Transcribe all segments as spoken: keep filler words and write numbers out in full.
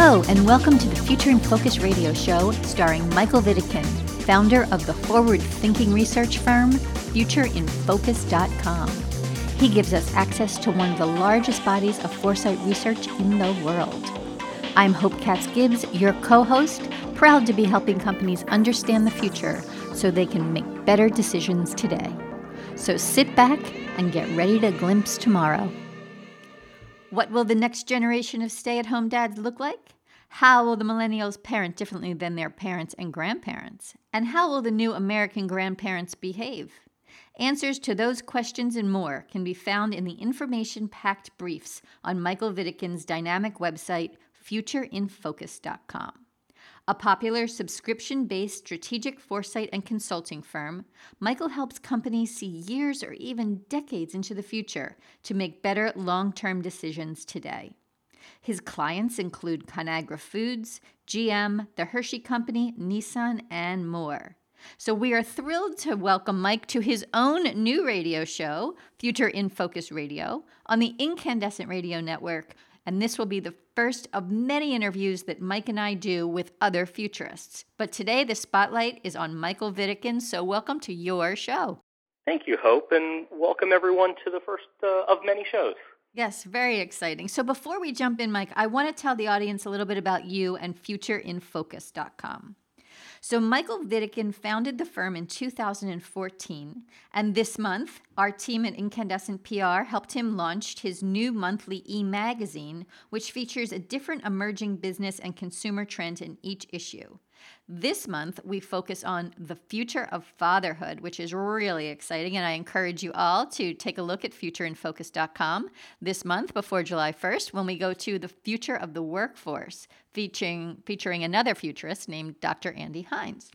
Hello, and welcome to the Future in Focus radio show starring Michael Vidickin, founder of the forward-thinking research firm future in focus dot com. He gives us access to one of the largest bodies of foresight research in the world. I'm Hope Katz-Gibbs, your co-host, proud to be helping companies understand the future so they can make better decisions today. So sit back and get ready to glimpse tomorrow. What will the next generation of stay-at-home dads look like? How will the millennials parent differently than their parents and grandparents? And how will the new American grandparents behave? Answers to those questions and more can be found in the information-packed briefs on Michael Vidickin's dynamic website, future in focus dot com. A popular subscription-based strategic foresight and consulting firm, Michael helps companies see years or even decades into the future to make better long-term decisions today. His clients include Conagra Foods, G M, the Hershey Company, Nissan, and more. So we are thrilled to welcome Mike to his own new radio show, Future in Focus Radio, on the Incandescent Radio Network. And this will be the first of many interviews that Mike and I do with other futurists. But today the spotlight is on Michael Vidickin, so welcome to your show. Thank you, Hope, and welcome everyone to the first uh, of many shows. Yes, very exciting. So before we jump in, Mike, I want to tell the audience a little bit about you and future in focus dot com. So Michael Vidickin founded the firm in two thousand fourteen, and this month, our team at Incandescent P R helped him launch his new monthly e-magazine, which features a different emerging business and consumer trend in each issue. This month, we focus on the future of fatherhood, which is really exciting, and I encourage you all to take a look at future in focus dot com this month before July first when we go to the future of the workforce, featuring, featuring another futurist named Doctor Andy Hines.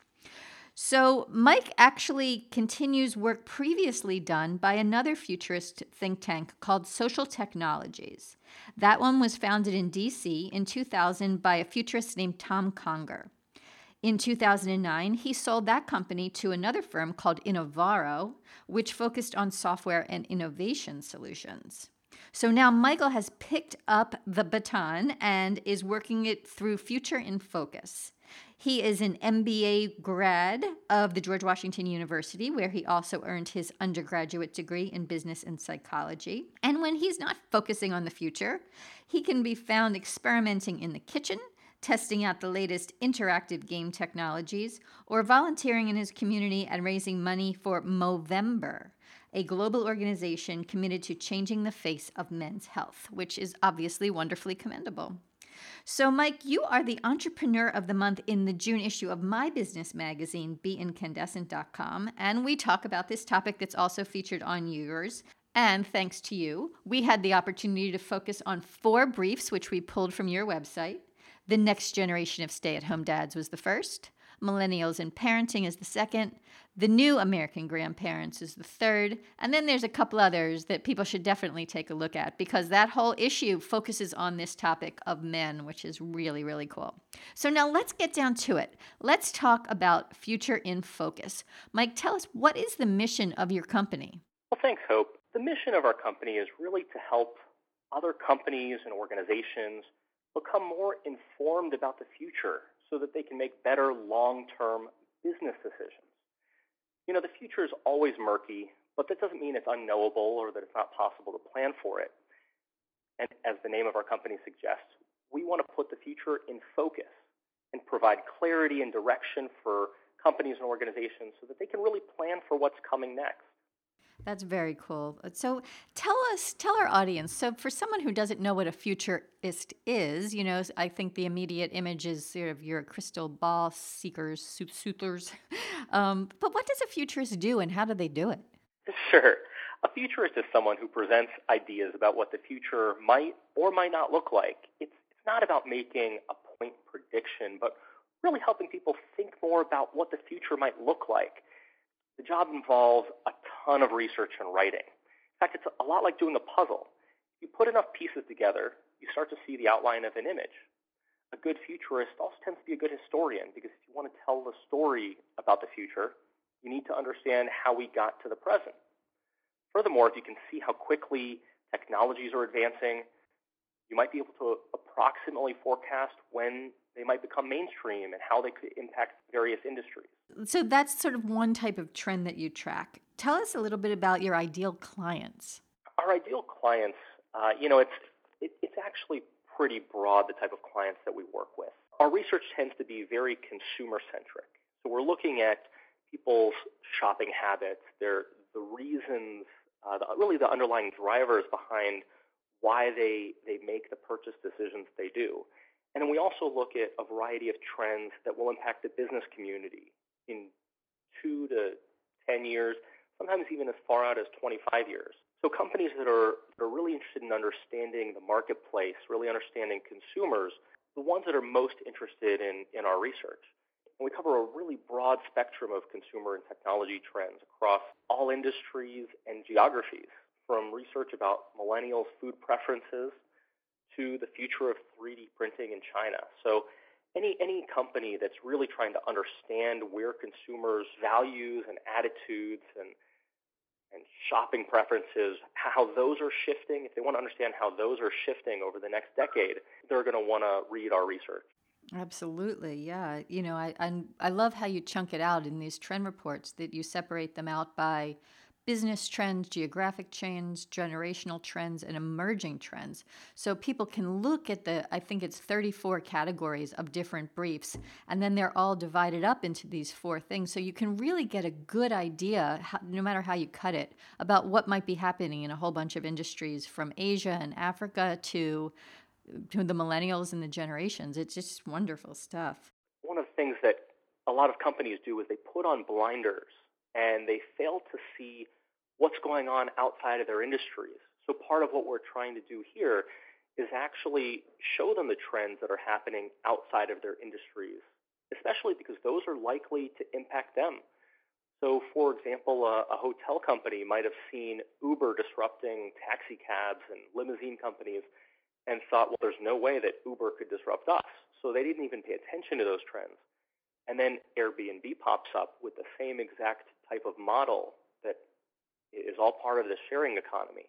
So Mike actually continues work previously done by another futurist think tank called Social Technologies. That one was founded in D C in two thousand by a futurist named Tom Conger. In two thousand nine, he sold that company to another firm called Innovaro, which focused on software and innovation solutions. So now Michael has picked up the baton and is working it through Future in Focus. He is an M B A grad of the George Washington University, where he also earned his undergraduate degree in business and psychology. And when he's not focusing on the future, he can be found experimenting in the kitchen, testing out the latest interactive game technologies, or volunteering in his community and raising money for Movember, a global organization committed to changing the face of men's health, which is obviously wonderfully commendable. So, Mike, you are the Entrepreneur of the Month in the June issue of my business magazine, be incandescent dot com, and we talk about this topic that's also featured on yours. And thanks to you, we had the opportunity to focus on four briefs, which we pulled from your website. The next generation of stay-at-home dads was the first. Millennials and parenting is the second. The new American grandparents is the third. And then there's a couple others that people should definitely take a look at because that whole issue focuses on this topic of men, which is really, really cool. So now let's get down to it. Let's talk about Future in Focus. Mike, tell us, what is the mission of your company? Well, thanks, Hope. The mission of our company is really to help other companies and organizations become more informed about the future so that they can make better long-term business decisions. You know, the future is always murky, but that doesn't mean it's unknowable or that it's not possible to plan for it. And as the name of our company suggests, we want to put the future in focus and provide clarity and direction for companies and organizations so that they can really plan for what's coming next. That's very cool. So tell us, tell our audience, so for someone who doesn't know what a futurist is, you know, I think the immediate image is sort of your crystal ball seekers, soothers. Um, but what does a futurist do and how do they do it? Sure. A futurist is someone who presents ideas about what the future might or might not look like. It's, it's not about making a point prediction, but really helping people think more about what the future might look like. The job involves a ton of research and writing. In fact, it's a lot like doing a puzzle. If you put enough pieces together, you start to see the outline of an image. A good futurist also tends to be a good historian because if you want to tell the story about the future, you need to understand how we got to the present. Furthermore, if you can see how quickly technologies are advancing, you might be able to approximately forecast when they might become mainstream and how they could impact various industries. So that's sort of one type of trend that you track. Tell us a little bit about your ideal clients. Our ideal clients, uh, you know, it's it, it's actually pretty broad, the type of clients that we work with. Our research tends to be very consumer-centric. So we're looking at people's shopping habits, their the reasons, uh, the, really the underlying drivers behind why they, they make the purchase decisions they do. And then we also look at a variety of trends that will impact the business community in two to ten years, sometimes even as far out as twenty-five years. So companies that are, that are really interested in understanding the marketplace, really understanding consumers, the ones that are most interested in, in our research. And we cover a really broad spectrum of consumer and technology trends across all industries and geographies, from research about millennials' food preferences to the future of three D printing in China. So any any company that's really trying to understand where consumers' values and attitudes and and shopping preferences, how those are shifting, if they want to understand how those are shifting over the next decade, they're going to want to read our research. Absolutely, yeah. You know, I, I I love how you chunk it out in these trend reports, that you separate them out by business trends, geographic trends, generational trends, and emerging trends. So people can look at the, I think it's thirty-four categories of different briefs, and then they're all divided up into these four things. So you can really get a good idea, how, no matter how you cut it, about what might be happening in a whole bunch of industries, from Asia and Africa to to the millennials and the generations. It's just wonderful stuff. One of the things that a lot of companies do is they put on blinders and they fail to see what's going on outside of their industries. So part of what we're trying to do here is actually show them the trends that are happening outside of their industries, especially because those are likely to impact them. So, for example, a, a hotel company might have seen Uber disrupting taxi cabs and limousine companies and thought, well, there's no way that Uber could disrupt us. So they didn't even pay attention to those trends. And then Airbnb pops up with the same exact type of model that is all part of the sharing economy.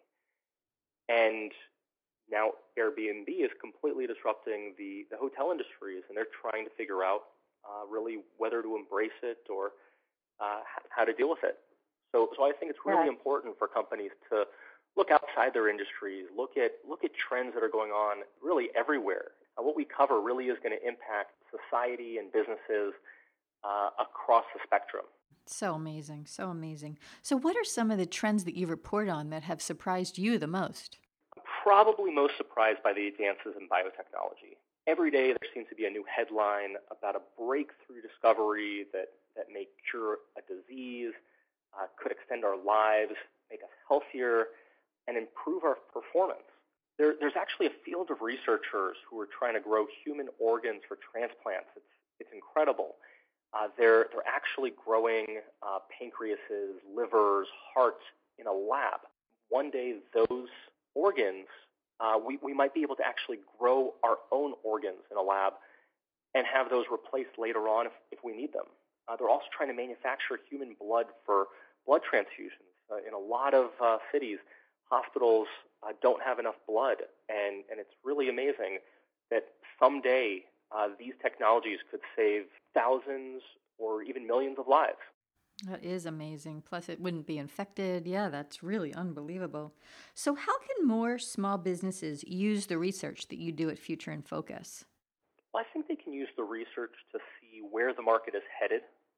And now Airbnb is completely disrupting the, the hotel industries, and they're trying to figure out uh, really whether to embrace it or uh, how to deal with it. So, so I think it's really Yeah. important for companies to look outside their industries, look at look at trends that are going on really everywhere. Uh, what we cover really is going to impact society and businesses uh, across the spectrum. So amazing, so amazing. So, what are some of the trends that you report on that have surprised you the most? I'm probably most surprised by the advances in biotechnology. Every day there seems to be a new headline about a breakthrough discovery that, that may cure a disease, uh, could extend our lives, make us healthier, and improve our performance. There, there's actually a field of researchers who are trying to grow human organs for transplants. It's, it's incredible. Uh, they're, they're actually growing uh, pancreases, livers, hearts in a lab. One day those organs, uh, we, we might be able to actually grow our own organs in a lab and have those replaced later on if, if we need them. Uh, they're also trying to manufacture human blood for blood transfusions. Uh, in a lot of uh, cities, hospitals uh, don't have enough blood, and, and it's really amazing that someday uh, these technologies could save thousands or even millions of lives. That is amazing. Plus, it wouldn't be infected. Yeah, that's really unbelievable. So, how can more small businesses use the research that you do at Future in Focus? Well, I think they can use the research to see where the market is headed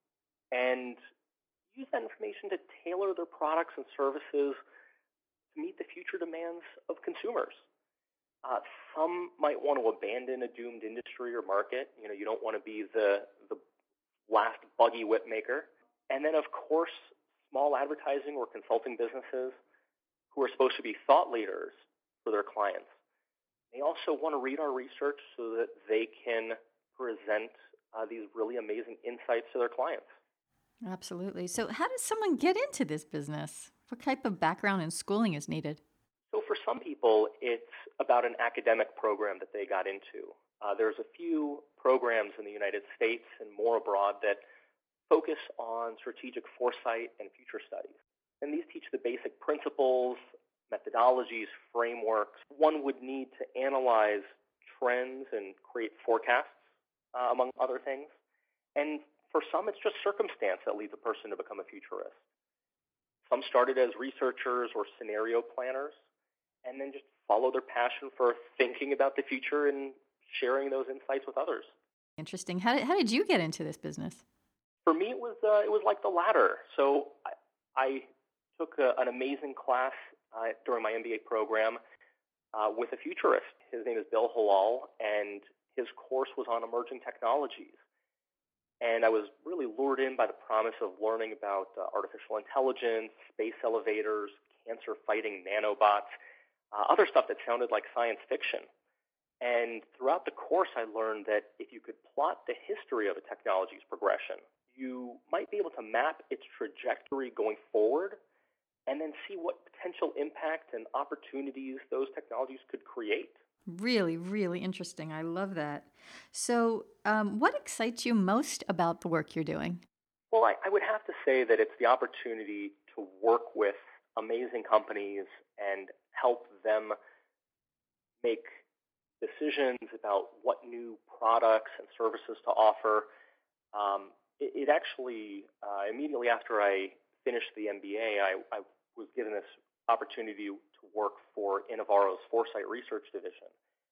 and use that information to tailor their products and services to meet the future demands of consumers. Uh, some might want to abandon a doomed industry or market. You know, you don't want to be the the last buggy whip maker. And then, of course, small advertising or consulting businesses who are supposed to be thought leaders for their clients. They also want to read our research so that they can present uh, these really amazing insights to their clients. Absolutely. So, how does someone get into this business? What type of background and schooling is needed? So for some people, it's about an academic program that they got into. Uh, there's a few programs in the United States and more abroad that focus on strategic foresight and future studies. And these teach the basic principles, methodologies, frameworks one would need to analyze trends and create forecasts, uh, among other things. And for some, it's just circumstance that leads a person to become a futurist. Some started as researchers or scenario planners and then just follow their passion for thinking about the future and sharing those insights with others. Interesting. How did, how did you get into this business? For me, it was uh, it was like the latter. So I, I took a, an amazing class uh, during my M B A program uh, with a futurist. His name is Bill Halal, and his course was on emerging technologies. And I was really lured in by the promise of learning about uh, artificial intelligence, space elevators, cancer-fighting nanobots, uh, other stuff that sounded like science fiction. And throughout the course, I learned that if you could plot the history of a technology's progression, you might be able to map its trajectory going forward and then see what potential impact and opportunities those technologies could create. Really, really interesting. I love that. So, um, what excites you most about the work you're doing? Well, I, I would have to say that it's the opportunity to work with amazing companies and help them make decisions about what new products and services to offer. Um, it, it actually, uh, immediately after I finished the M B A, I, I was given this opportunity to work for Innovaro's Foresight Research Division.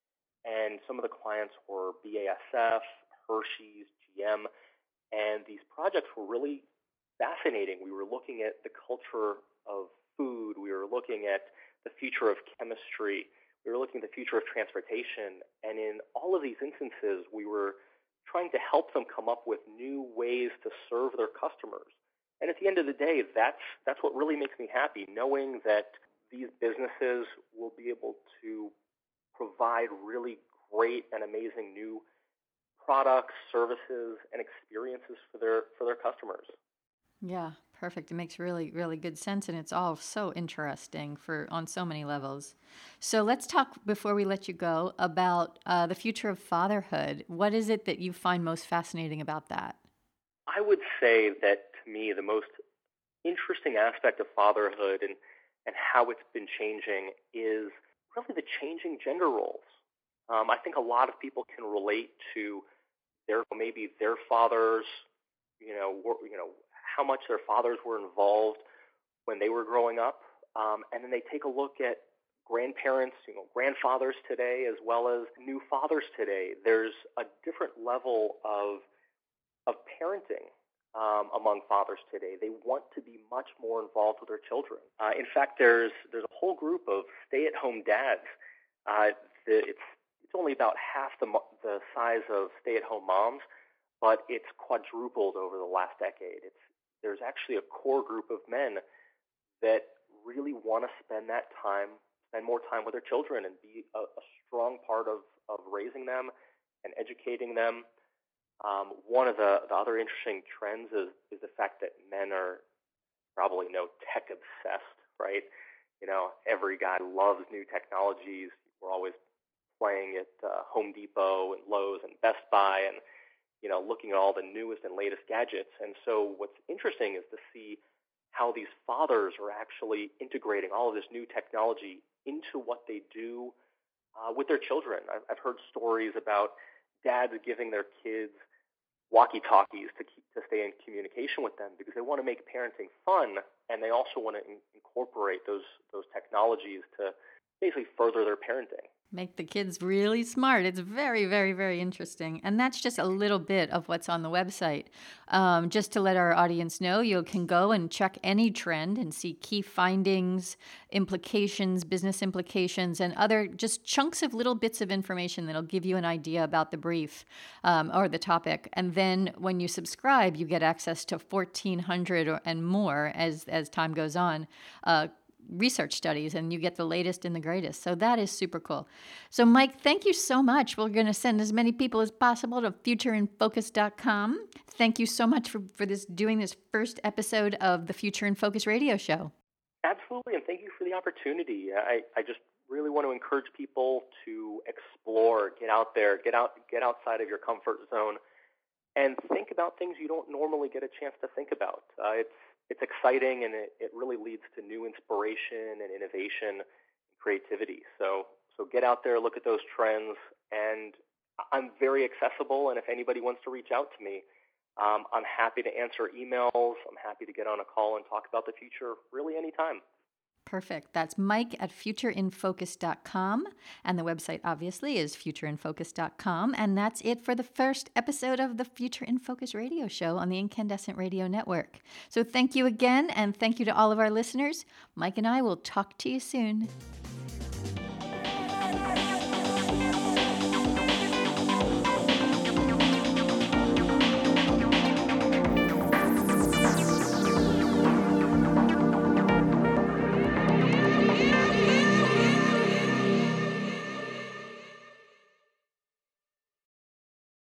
And some of the clients were B A S F, Hershey's, G M, and these projects were really fascinating. We were looking at the culture of food. We were looking at the future of chemistry. We were looking at the future of transportation. And in all of these instances, we were trying to help them come up with new ways to serve their customers. And at the end of the day, that's that's what really makes me happy, knowing that these businesses will be able to provide really great and amazing new products, services, and experiences for their for their customers. Yeah, perfect. It makes really, really good sense, and it's all so interesting for on so many levels. So let's talk before we let you go about uh, the future of fatherhood. What is it that you find most fascinating about that? I would say that to me the most interesting aspect of fatherhood and, and how it's been changing is really the changing gender roles. Um, I think a lot of people can relate to their maybe their fathers, you know, were, you know how much their fathers were involved when they were growing up, um, and then they take a look at grandparents, you know, grandfathers today as well as new fathers today. There's a different level of of parenting um, among fathers today. They want to be much more involved with their children. Uh, in fact, there's there's a whole group of stay-at-home dads. Uh, the, it's it's only about half the the size of stay-at-home moms, but it's quadrupled over the last decade. It's there's actually a core group of men that really want to spend that time, spend more time with their children and be a, a strong part of, of raising them and educating them. Um, one of the, the other interesting trends is, is the fact that men are probably no tech obsessed, right? You know, every guy loves new technologies. We're always playing at uh, Home Depot and Lowe's and Best Buy and, you know, looking at all the newest and latest gadgets. And so what's interesting is to see how these fathers are actually integrating all of this new technology into what they do uh, with their children. I've, I've heard stories about dads giving their kids walkie-talkies to keep, to stay in communication with them because they want to make parenting fun, and they also want to in, incorporate those those technologies to basically further their parenting. Make the kids really smart. It's very, very, very interesting. And that's just a little bit of what's on the website. Um, just to let our audience know, you can go and check any trend and see key findings, implications, business implications, and other just chunks of little bits of information that'll give you an idea about the brief um, or the topic. And then when you subscribe, you get access to fourteen hundred or, and more as, as time goes on. Uh, research studies, and you get the latest and the greatest. So that is super cool. So Mike, thank you so much. We're going to send as many people as possible to future in focus dot com. Thank you so much for, for this doing this first episode of the Future in Focus radio show. Absolutely, and thank you for the opportunity. I, I just really want to encourage people to explore, get out there, get out, get outside of your comfort zone, and think about things you don't normally get a chance to think about. Uh, it's It's exciting, and it, it really leads to new inspiration and innovation and creativity. So, So get out there, look at those trends, and I'm very accessible, and if anybody wants to reach out to me, um, I'm happy to answer emails. I'm happy to get on a call and talk about the future really anytime. Perfect. That's Mike at future in focus dot com. And the website, obviously, is future in focus dot com. And that's it for the first episode of the Future in Focus radio show on the Incandescent Radio Network. So thank you again, and thank you to all of our listeners. Mike and I will talk to you soon.